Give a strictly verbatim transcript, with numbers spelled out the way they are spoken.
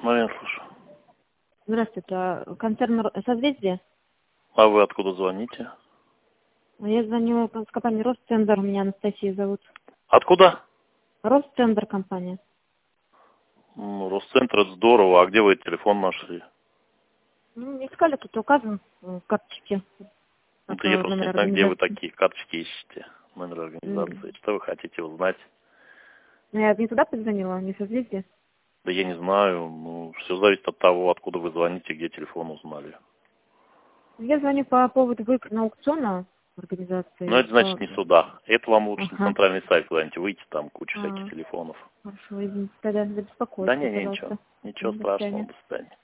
Момент, слушаю. Здравствуйте. а Концерн Ро- «Созвездие»? А вы откуда звоните? Я звоню с компании «Росцентр». Меня Анастасия зовут. Откуда? «Росцентр» компания. Ну, Росцентр, это здорово. А где вы телефон нашли? Ну, искали, тут указан в карточке. Это я Это просто номер не знаю, где вы организации. такие карточки ищете. Номер М. организации. Что вы хотите узнать? Ну, я не туда позвонила, не «Созвездие». Да я не знаю. Ну, все зависит от того, откуда вы звоните, где телефон узнали. Я звоню по поводу выигранного аукциона Но организации. это значит По... не сюда. Это вам лучше на Ага. центральный сайт куда-нибудь выйти, там куча всяких А, телефонов. хорошо, извините, тогда за Да беспокойство, не, не, ничего. пожалуйста. Ничего До страшного. свидания. До свидания.